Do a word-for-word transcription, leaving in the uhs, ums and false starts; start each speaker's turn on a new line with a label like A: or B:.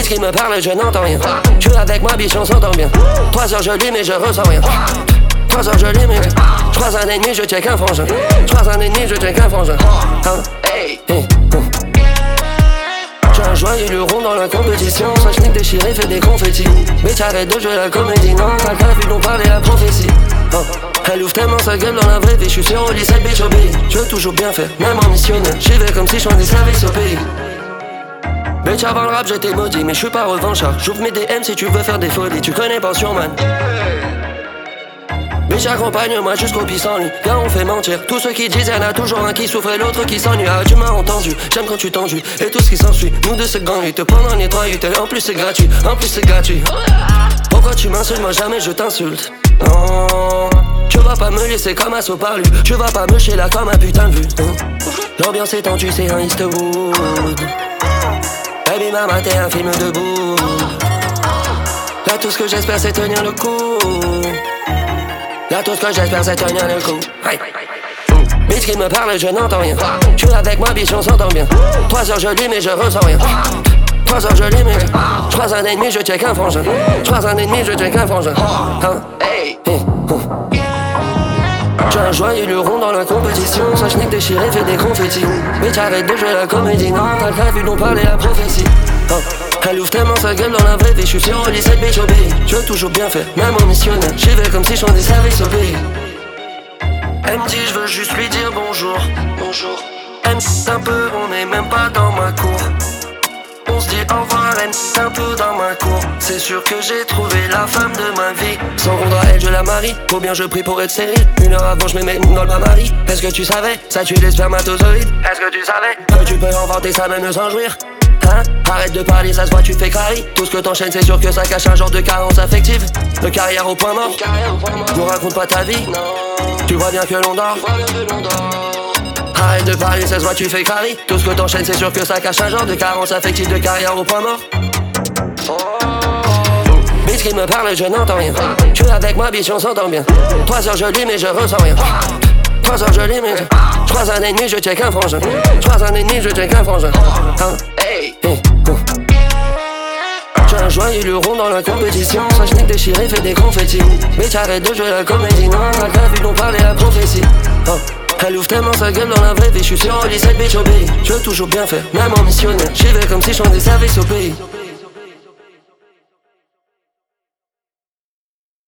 A: Bitch qui me parle, je n'entends rien. Tu es avec moi, bitch, on s'entend bien. Trois heures je lis mais je ressens rien. Trois heures je lis mais je croise un ennemi, je check un frangin. Je croise un ennemi, je check un frangin. Hein? Hey, hey, oh. J'ai un joyeux luron dans la compétition. Sa schnick déchirée fait des confettis. Bitch arrête de jouer la comédie. Non, t'as qu'à vu nous parler la prophétie. Oh. Elle ouvre tellement sa gueule dans la vraie vie. J'suis sûr au lycée, bitch obéit. Je veux toujours bien faire, même en missionnaire. J'y vais comme si j'en ai service au pays. Bitch avant le rap j'étais maudit, mais j'suis pas revanchard. J'ouvre mes D M si tu veux faire des folies. Tu connais Pension Man. Bitch accompagne-moi jusqu'au pissenlit. Viens on fait mentir, tous ceux qui disent y'en a toujours un qui souffre et l'autre qui s'ennuie. Ah tu m'as entendu, j'aime quand tu t'enjuis. Et tout ce qui s'ensuit, nous deux c'est gang. Te pendant les trois huit et en plus c'est gratuit, en plus c'est gratuit. Pourquoi tu m'insultes, moi jamais je t'insulte. Non, tu vas pas me laisser comme un saut par lui. Tu vas pas me chier là comme un putain de vue. L'ambiance est tendue, c'est un Eastwood. Baby mama t'es un film debout. Là tout ce que j'espère c'est tenir le coup. Là tout ce que j'espère c'est tenir le coup. Hey. Bitch qui me parle je n'entends rien. Tu es avec moi bitch on s'entend bien. Trois heures je lis mais je ressens rien. Trois heures je lis mais je croise un ennemi je check un frangin. Je croise un ennemi je check un frangin. Hein? Hey. Hey. Oh. J'ai un joyeux luron dans la compétition. Sa schnick déchirée fait des confettis. Bitch arrête de jouer la comédie. Non t'as qu'à vu nous parler la prophétie. Oh. Elle ouvre tellement sa gueule dans la vraie vie. J'suis sûr au lycée, bitch obéit. Je veux toujours bien faire, même en missionnaire. J'y vais comme si j'en ai service au pays. Elle me dit je veux juste lui dire bonjour. Bonjour. Elle me dit un peu, on est même pas dans ma cour. On se dit au revoir, elle me dit un peu dans ma cour. C'est sûr que j'ai trouvé la femme de ma vie. Sans rendre à elle je la marie. Faut bien je prie pour être stérile. Une heure avant je me mets dans le bain-marie. Est-ce que tu savais, ça tue les spermatozoïdes? Est-ce que tu savais que tu peux inventer ça même sans jouir? Hein? Arrête de parler, ça se voit, tu fais carré. Tout ce que t'enchaînes, c'est sûr que ça cache un genre de carence affective. De carrière au point mort. Nous raconte pas ta vie. Tu vois bien que l'on dort. Arrête de parler, ça se voit, tu fais carré. Tout ce que t'enchaînes, c'est sûr que ça cache un genre de carence affective. De carrière au point mort. Bitch qui me parle, je n'entends rien. Tu es avec moi, bitch, on s'entend bien. Trois heures je lis, mais je ressens rien. Trois heures je lis, mais je croise un ennemi, je check un frangin. Je croise un ennemi, je check un frangin. Hein? Hey. Hey. Oh. J'ai un joyeux luron dans la compétition. Sa schnick déchirée fait des confettis. Bitch arrête de jouer la comédie. Non t'as qu'à vu nous parler la prophétie. Oh. Elle ouvre tellement sa gueule dans la vraie vie. J'suis sûr au lycée, bitch obéit. Je veux toujours bien faire, même en missionnaire. J'y vais comme si j'en ai service au pays.